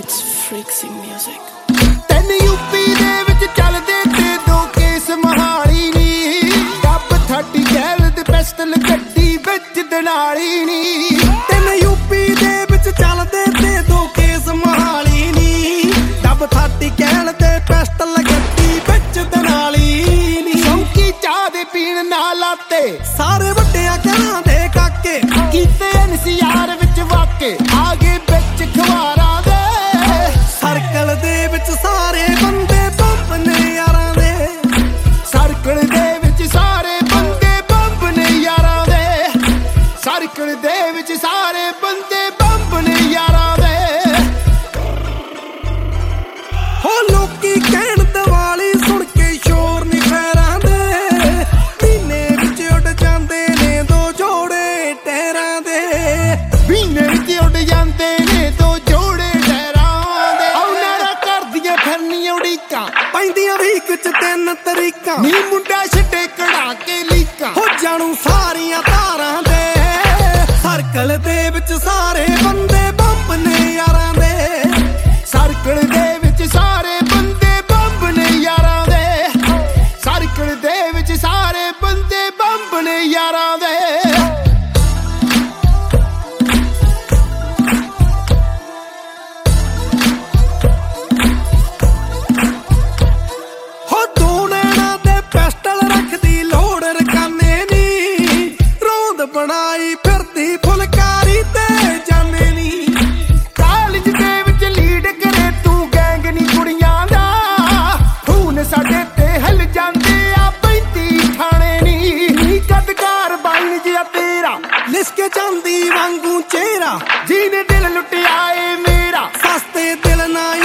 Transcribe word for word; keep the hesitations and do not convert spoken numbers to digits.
It's freaky music. ਤੈਨ UP ਦੇ ਵਿੱਚ ਚੱਲਦੇ ਤੇ ਦੋ ਕੇਸ ਮਹਾਲੀ ਨੀ ਡੱਬ ਥਰਟੀ ਗੈਲ ਦੇ ਪਿਸਟਲ ਗੱਡੀ ਵਿੱਚ ਦਨਾਲੀ ਨੀ ਤੈਨ ਯੂਪੀ ਦੇ ਵਿੱਚ ਚੱਲਦੇ ਤੇ ਦੋ ਕੇਸ ਮਹਾਲੀ ਨੀ ਡੱਬ ਥਰਟੀ ਗੈਲ ਦੇ ਪਿਸਟਲ ਗੱਡੀ ਵਿੱਚ ਦਨਾਲੀ ਨੀ ਸ਼ੌਂਕੀ ਚਾਹ ਦੇ ਪੀਣ ਨਾਲ ਲਾਤੇ ਸਾਰੇ ਵੱਡਿਆਂ ਘਰਾਂ ਦੇ ਕਾਕੇ ਕੀਤੇ ਐਨਸੀਆਰ ਵਿੱਚ ਵਾਕੇ ਆਗੇ ਵਿੱਚ ਖਵਾਰਾਂ ਦੇ ਸਰਕਲ ਦੇ ਵਿੱਚ ਸਾਰੇ ਬੰਦੇ ਬੰਬ ਨੇ ਯਾਰਾਂ ਦੇ ਸਰਕਲ ਦੇ ਵਿੱਚ ਸਾਰੇ ਬੰਦੇ ਬੰਬ ਨੇ ਯਾਰਾਂ ਦੇ ਸਰਕਲ ਦੇ ਵਿੱਚ ਸਾਰੇ ਬੰਦੇ ਬੰਬ ਨੇ ਯਾਰਾਂ ਦੇ ਹੋ ਲੋਕੀ ਕਹਿਣ ਦਿਵਾਲੀ ਸੁਣ ਕੇ ਸ਼ੋਰ ਨੀ ਖੈਰਾਂ ਦੇ ਮਹੀਨੇ ਵਿੱਚ ਉੱਡ ਜਾਂਦੇ ਨੇ ਦੋ ਜੋੜੇ ਟਹਿਰਾਂ ਦੇ ਮਹੀਨੇ ਵਿੱਚ ਉੱਡ ਜਾਂਦੇ ਨੇ ਦੋ ਜੋੜੇ ਟਹਿਰਾਂ ਦੇ ਉਹਨਾਂ ਦਾ ਕਰਦੀਆਂ ਫਿਰਨੀਆਂ ਉਡੀਕਾਂ ਪੈਂਦੀਆਂ ਵੀ ਕੁਝ ਤਿੰਨ ਤਰੀਕਾਂ ਨੀ ਮੁੰਡਾ ਛੱਡੇ ਕਢਾ ਕੇ ਲੀਕਾਂ ਹੋ ਜਾਣੂ ਸਾਰੀਆਂ ਤਾਰਾਂ ਦੇ ਸਰਕਲ ਦੇ ਵਿੱਚ ਸਾਰੇ ਬੰਦੇ ਬੰਬ ਨੇ ਯਾਰਾਂ ਦੇ ਸਰਕਲ ਦੇ ਵਿੱਚ ਸਾਰੇ ਬੰਦੇ ਬੰਬ ਨੇ ਯਾਰਾਂ ਦੇ ਸਰਕਲ ਦੇ ਵਿੱਚ ਸਾਰੇ ਬੰਦੇ ਬੰਬ ਨੇ ਯਾਰਾਂ ਦੇ ਹੋ ਦੋ ਨੈਣਾ ਤੇ ਪਿਸਟਲ ਰੱਖਦੀ ਲੋੜ ਰਕਾਨੇ ਨੀ ਰੋਂਦ ਬਣਾਈ ਫਿਰਦੀ ਫੁਲਕਾਰੀ ਤੇ ਜਾਣੇ ਨੀ ਕਾਲਜ ਦੇ ਵਿੱਚ ਲੀਡ ਕਰੇ ਤੂੰ ਗੈਂਗ ਨੀ ਕੁੜੀਆਂ ਦਾ ਖੂਨ ਸਾਡੇ ਤੇ ਹਿਲ ਜਾਂਦੇ ਆ ਪੈਂਤੀ ਥਾਣੇ ਨੀ ਕਦਕਾਰ ਬਣ ਜਿਆ ਤੇਰਾ ਲਿਸਕੇ ਜਾਂਦੀ ਵਾਂਗੂ ਚਿਹਰਾ ਜਿਹਨੇ ਦਿਲ ਲੁੱਟਿਆ ਏ ਮੇਰਾ ਸਸਤੇ ਦਿਲ ਨਾ